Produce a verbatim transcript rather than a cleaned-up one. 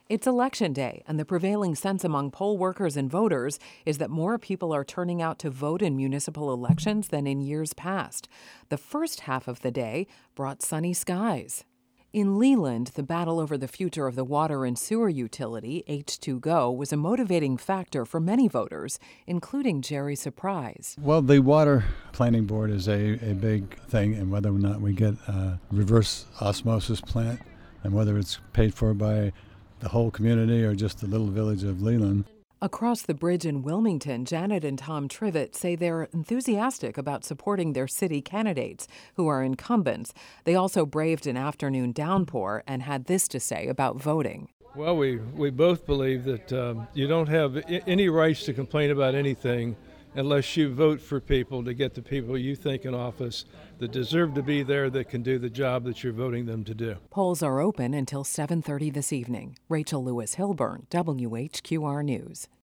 It's election day, and the prevailing sense among poll workers and voters is that more people are turning out to vote in municipal elections than in years past. The first half of the day brought sunny skies. In Leland, the battle over the future of the water and sewer utility, H two Go, was a motivating factor for many voters, including Jerry Surprise. Well, the water planning board is a, a big thing, and whether or not we get a reverse osmosis plant and whether it's paid for by the whole community or just the little village of Leland. Across the bridge in Wilmington, Janet and Tom Trivett say they're enthusiastic about supporting their city candidates, who are incumbents. They also braved an afternoon downpour and had this to say about voting. Well, we, we both believe that um, you don't have I- any rights to complain about anything unless you vote for people to get the people you think in office that deserve to be there, that can do the job that you're voting them to do. Polls are open until seven thirty this evening. Rachel Lewis Hilburn, W H Q R News.